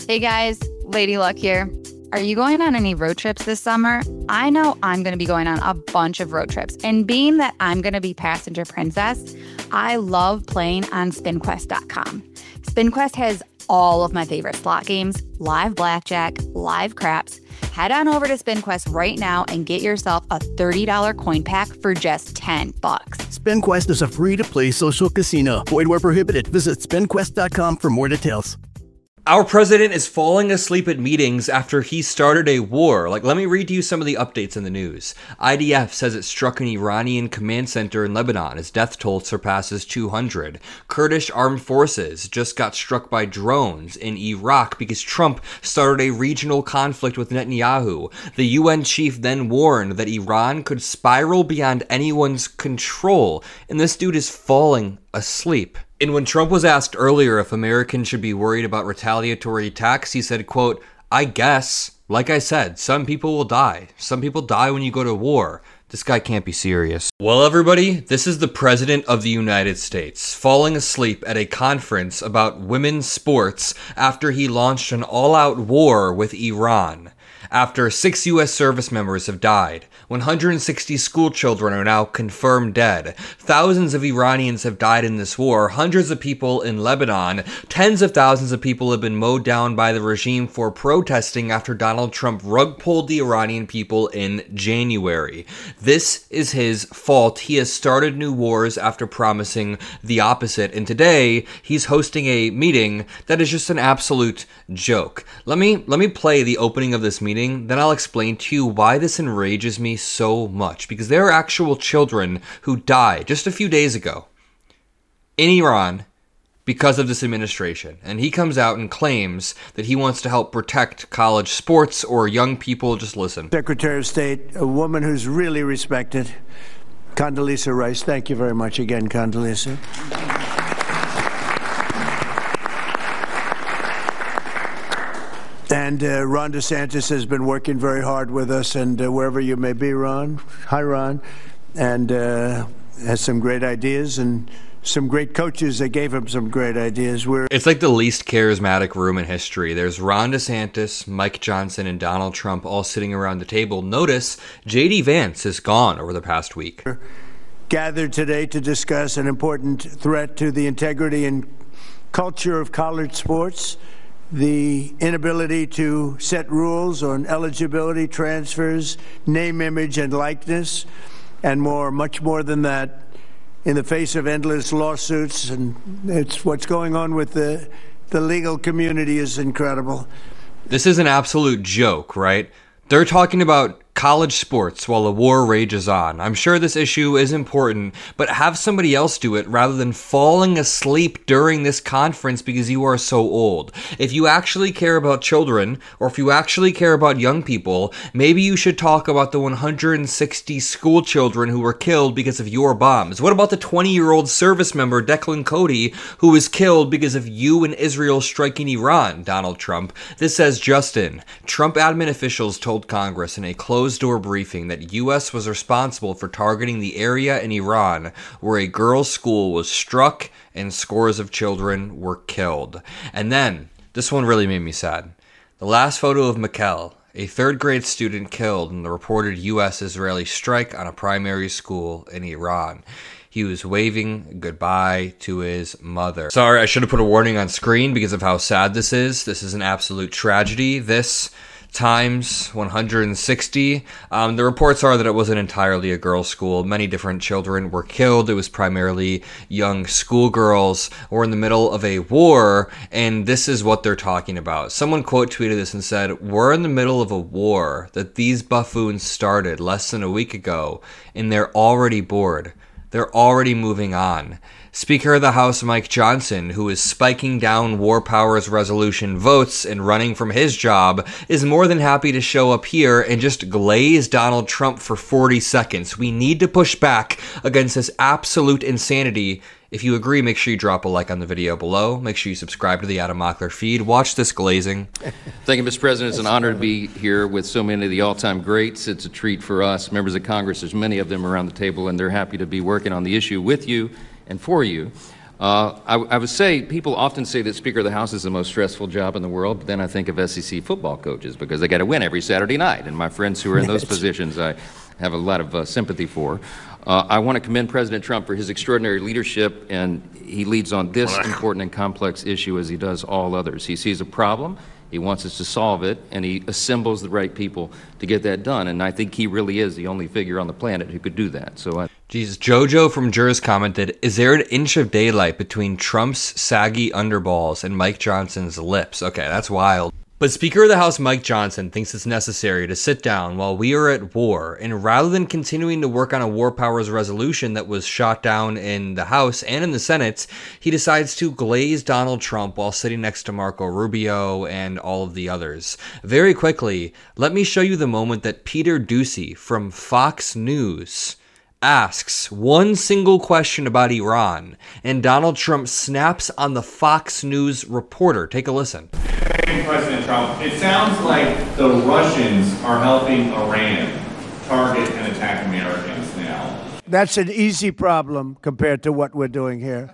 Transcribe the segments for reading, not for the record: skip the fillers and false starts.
Hey guys, Lady Luck here. Are you going on any road trips this summer? I know I'm going to be going on a bunch of road trips. And being that I'm going to be passenger princess, I love playing on SpinQuest.com. SpinQuest has all of my favorite slot games, live blackjack, live craps. Head on over to SpinQuest right now and get yourself a $30 coin pack for just $10. SpinQuest is a free-to-play social casino. Void where prohibited. Visit SpinQuest.com for more details. Our president is falling asleep at meetings after he started a war. Let me read you some of the updates in the news. IDF says it struck an Iranian command center in Lebanon as death toll surpasses 200. Kurdish armed forces just got struck by drones in Iraq because Trump started a regional conflict with Netanyahu. The UN chief then warned that Iran could spiral beyond anyone's control, and this dude is falling asleep. And when Trump was asked earlier if Americans should be worried about retaliatory attacks, he said, quote, "I guess. Like I said, some people will die. Some people die when you go to war. This guy can't be serious." Well, everybody, this is the President of the United States falling asleep at a conference about women's sports after he launched an all-out war with Iran. After 6 U.S. service members have died, 160 school children are now confirmed dead. Thousands of Iranians have died in this war. Hundreds of people in Lebanon. Tens of thousands of people have been mowed down by the regime for protesting after Donald Trump rug pulled the Iranian people in January. This is his fault. He has started new wars after promising the opposite. And today, he's hosting a meeting that is just an absolute joke. Let me play the opening of this meeting. Then I'll explain to you why this enrages me so much, because there are actual children who died just a few days ago in Iran because of this administration. And he comes out and claims that he wants to help protect college sports or young people. Just listen. Secretary of State, a woman who's really respected, Condoleezza Rice. Thank you very much again, Condoleezza. And Ron DeSantis has been working very hard with us, and wherever you may be, Ron. Hi, Ron. And has some great ideas and some great coaches that gave him some great ideas. It's like the least charismatic room in history. There's Ron DeSantis, Mike Johnson, and Donald Trump all sitting around the table. Notice J.D. Vance is gone over the past week. Gathered today to discuss an important threat to the integrity and culture of college sports. The inability to set rules on eligibility, transfers, name, image, and likeness, and more, much more than that, in the face of endless lawsuits. And it's what's going on with the legal community is incredible. This is an absolute joke, right? They're talking about college sports while a war rages on. I'm sure this issue is important, but have somebody else do it rather than falling asleep during this conference because you are so old. If you actually care about children, or if you actually care about young people, maybe you should talk about the 160 school children who were killed because of your bombs. What about the 20-year-old service member, Declan Cody, who was killed because of you and Israel striking Iran, Donald Trump? This says Justin. Trump admin officials told Congress in a closed-door briefing that U.S. was responsible for targeting the area in Iran where a girls' school was struck and scores of children were killed. And then, this one really made me sad. The last photo of Mikkel, a third-grade student killed in the reported U.S.-Israeli strike on a primary school in Iran. He was waving goodbye to his mother. Sorry, I should have put a warning on screen because of how sad this is. This is an absolute tragedy. This times 160. The reports are that it wasn't entirely a girls' school. Many different children were killed. It was primarily young schoolgirls. We're in the middle of a war, and this is what they're talking about. Someone quote tweeted this and said, "We're in the middle of a war that these buffoons started less than a week ago, and they're already bored. They're already moving on." Speaker of the House Mike Johnson, who is spiking down War Powers Resolution votes and running from his job, is more than happy to show up here and just glaze Donald Trump for 40 seconds. We need to push back against this absolute insanity. If you agree, make sure you drop a like on the video below. Make sure you subscribe to the Adam Mockler feed. Watch this glazing. Thank you, Mr. President. It's an honor to be here with so many of the all-time greats. It's a treat for us, members of Congress. There's many of them around the table, and they're happy to be working on the issue with you and for you. I would say people often say that Speaker of the House is the most stressful job in the world, but then I think of SEC football coaches because they got to win every Saturday night. And my friends who are in those positions, I have a lot of sympathy for. I want to commend President Trump for his extraordinary leadership, and he leads on this important and complex issue as he does all others. He sees a problem, he wants us to solve it, and he assembles the right people to get that done. And I think he really is the only figure on the planet who could do that. So, Jesus, Jojo from Jurors commented, is there an inch of daylight between Trump's saggy underballs and Mike Johnson's lips? Okay, that's wild. But Speaker of the House Mike Johnson thinks it's necessary to sit down while we are at war, and rather than continuing to work on a war powers resolution that was shot down in the House and in the Senate, he decides to glaze Donald Trump while sitting next to Marco Rubio and all of the others. Very quickly, let me show you the moment that Peter Doocy from Fox News asks one single question about Iran, and Donald Trump snaps on the Fox News reporter. Take a listen. President Trump, it sounds like the Russians are helping Iran target and attack Americans now. That's an easy problem compared to what we're doing here.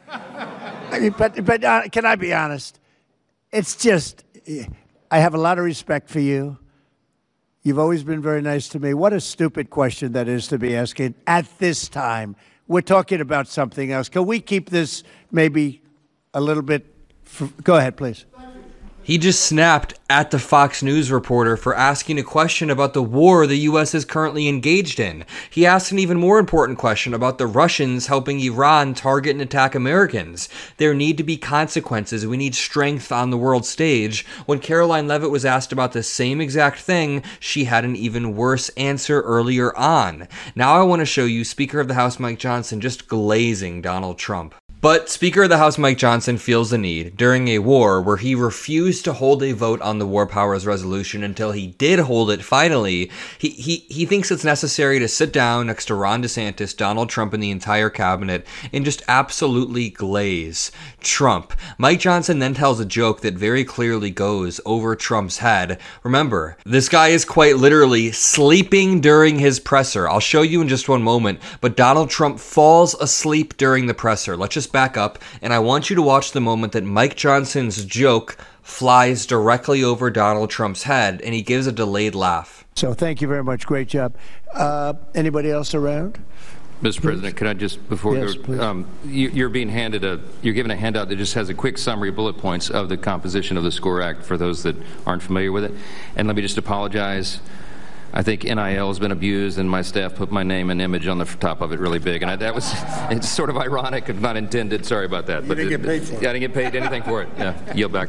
But can I be honest? It's just, I have a lot of respect for you. You've always been very nice to me. What a stupid question that is to be asking at this time. We're talking about something else. Can we keep this maybe a little bit? Go ahead, please. He just snapped at the Fox News reporter for asking a question about the war the U.S. is currently engaged in. He asked an even more important question about the Russians helping Iran target and attack Americans. There need to be consequences. We need strength on the world stage. When Caroline Leavitt was asked about the same exact thing, she had an even worse answer earlier on. Now I want to show you Speaker of the House Mike Johnson just glazing Donald Trump. But Speaker of the House Mike Johnson feels the need, during a war where he refused to hold a vote on the War Powers Resolution until he did hold it finally, he thinks it's necessary to sit down next to Ron DeSantis, Donald Trump, and the entire cabinet and just absolutely glaze Trump. Mike Johnson then tells a joke that very clearly goes over Trump's head. Remember, this guy is quite literally sleeping during his presser. I'll show you in just one moment, but Donald Trump falls asleep during the presser. Let's just back up, and I want you to watch the moment that Mike Johnson's joke flies directly over Donald Trump's head, and he gives a delayed laugh. So thank you very much. Great job. Anybody else around? Mr. President, could I just, before you're being you're given a handout that just has a quick summary bullet points of the composition of the SCORE Act for those that aren't familiar with it. And let me just apologize. I think NIL has been abused, and my staff put my name and image on the top of it really big, and it's sort of ironic, if not intended. Sorry about that. You didn't get paid for it. Yeah, I didn't get paid anything for it. Yeah, yield back.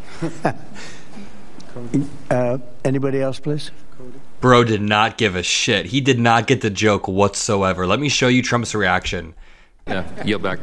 Anybody else, please? Bro did not give a shit. He did not get the joke whatsoever. Let me show you Trump's reaction. Yeah, yield back.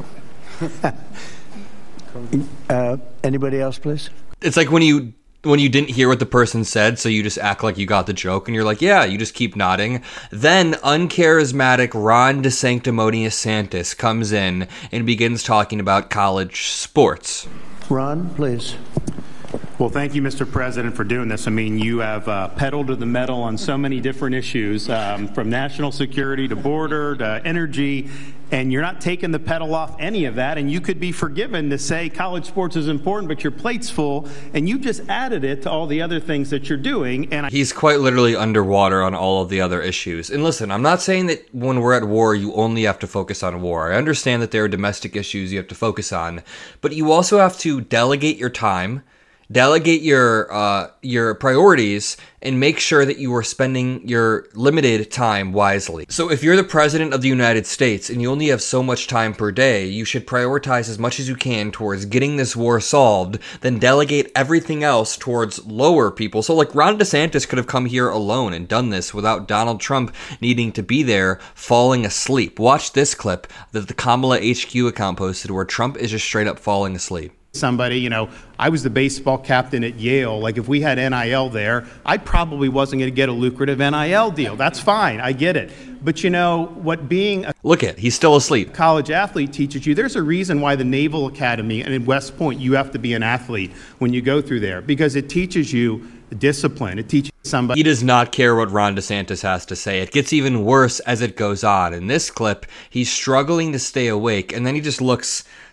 Anybody else, please? It's like when you didn't hear what the person said, so you just act like you got the joke, and you're like, yeah, you just keep nodding. Then uncharismatic Ron DeSanctimonious Santis comes in and begins talking about college sports. Ron, please. Well, thank you, Mr. President, for doing this. I mean, you have pedal to the metal on so many different issues, from national security to border to energy, and you're not taking the pedal off any of that, and you could be forgiven to say college sports is important, but your plate's full, and you just added it to all the other things that you're doing. And he's quite literally underwater on all of the other issues. And listen, I'm not saying that when we're at war, you only have to focus on war. I understand that there are domestic issues you have to focus on, but you also have to delegate your time, delegate your priorities, and make sure that you are spending your limited time wisely. So if you're the president of the United States and you only have so much time per day, you should prioritize as much as you can towards getting this war solved, then delegate everything else towards lower people. So like Ron DeSantis could have come here alone and done this without Donald Trump needing to be there falling asleep. Watch this clip that the Kamala HQ account posted where Trump is just straight up falling asleep. Somebody, I was the baseball captain at Yale. Like, if we had NIL there, I probably wasn't going to get a lucrative NIL deal. That's fine. I get it. But what being a he's still asleep. College athlete teaches you, there's a reason why the Naval Academy and in West Point, you have to be an athlete when you go through there, because it teaches you discipline. It teaches somebody. He does not care what Ron DeSantis has to say. It gets even worse as it goes on. In this clip, he's struggling to stay awake, and then he just looks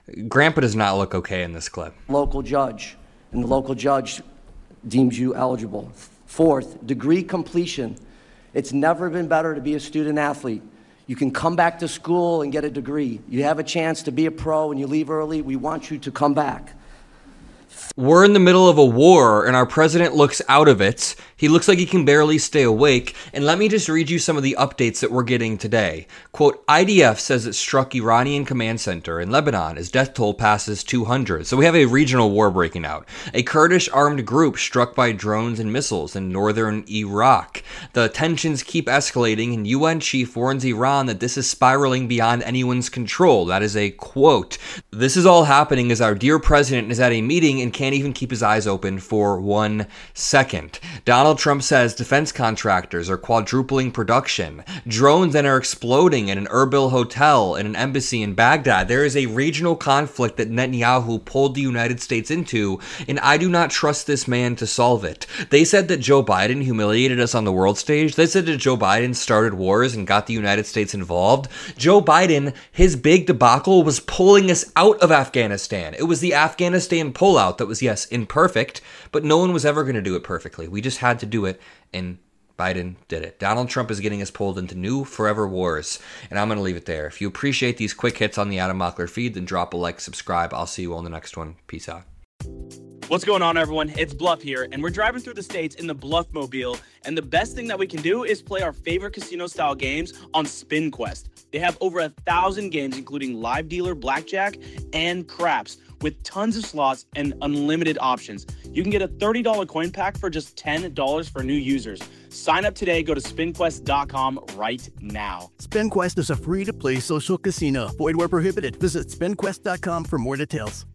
Grandpa does not look okay in this clip. Local judge, and the local judge deems you eligible. Fourth, degree completion. It's never been better to be a student athlete. You can come back to school and get a degree. You have a chance to be a pro and you leave early. We want you to come back. We're in the middle of a war, and our president looks out of it. He looks like he can barely stay awake. And let me just read you some of the updates that we're getting today. Quote, IDF says it struck Iranian command center in Lebanon as death toll passes 200. So we have a regional war breaking out. A Kurdish armed group struck by drones and missiles in northern Iraq. The tensions keep escalating, and UN chief warns Iran that this is spiraling beyond anyone's control. That is a quote. This is all happening as our dear president is at a meeting and can't even keep his eyes open for 1 second. Donald Trump says defense contractors are quadrupling production. Drones then are exploding in an Erbil hotel and an embassy in Baghdad. There is a regional conflict that Netanyahu pulled the United States into, and I do not trust this man to solve it. They said that Joe Biden humiliated us on the world stage. They said that Joe Biden started wars and got the United States involved. Joe Biden, his big debacle was pulling us out of Afghanistan. It was the Afghanistan pullout that was, yes, imperfect, but no one was ever going to do it perfectly. We just had to do it, and Biden did it. Donald Trump is getting us pulled into new forever wars, and I'm going to leave it there. If you appreciate these quick hits on the Adam Mockler feed, then drop a like, subscribe. I'll see you on the next one. Peace out. What's going on, everyone? It's Bluff here, and we're driving through the states in the Bluffmobile, and the best thing that we can do is play our favorite casino-style games on SpinQuest. They have over 1,000 games, including live dealer blackjack and craps, with tons of slots and unlimited options. You can get a $30 coin pack for just $10 for new users. Sign up today. Go to SpinQuest.com right now. SpinQuest is a free-to-play social casino. Void where prohibited. Visit SpinQuest.com for more details.